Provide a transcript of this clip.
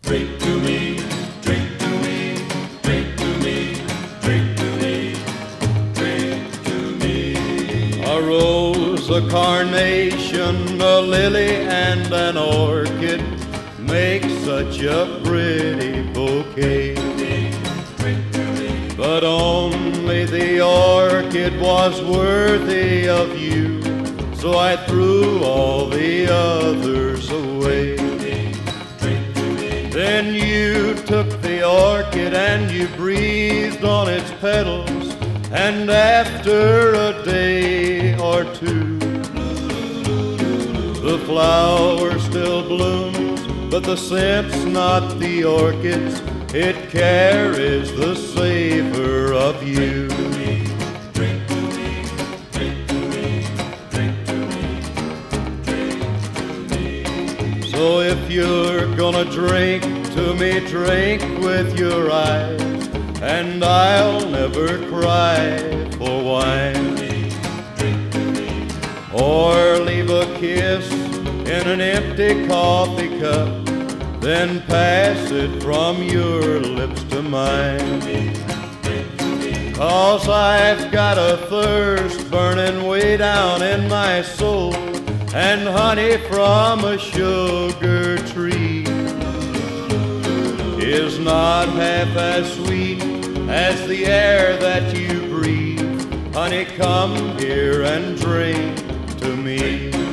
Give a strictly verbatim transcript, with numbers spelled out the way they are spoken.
drink to me, drink to me, drink to me, drink to me, drink to me. A rose, a carnation, a lily, and an orchid make such a pretty bouquet. But only the orchid was worthy of you, so I threw all the others away. Then you took the orchid and you breathed on its petals, and after a day or two, the flower still blooms, but the scent's not the orchid's. It carries the savor of you. Drink to me, drink to me, drink to me, drink to me. So if you're gonna drink to me, drink with your eyes, and I'll never cry for wine. Drink to me, or leave a kiss in an empty coffee cup, then pass it from your lips to mine. Cause I've got a thirst burning way down in my soul, and honey from a sugar tree is not half as sweet as the air that you breathe. Honey, come here and drink to me.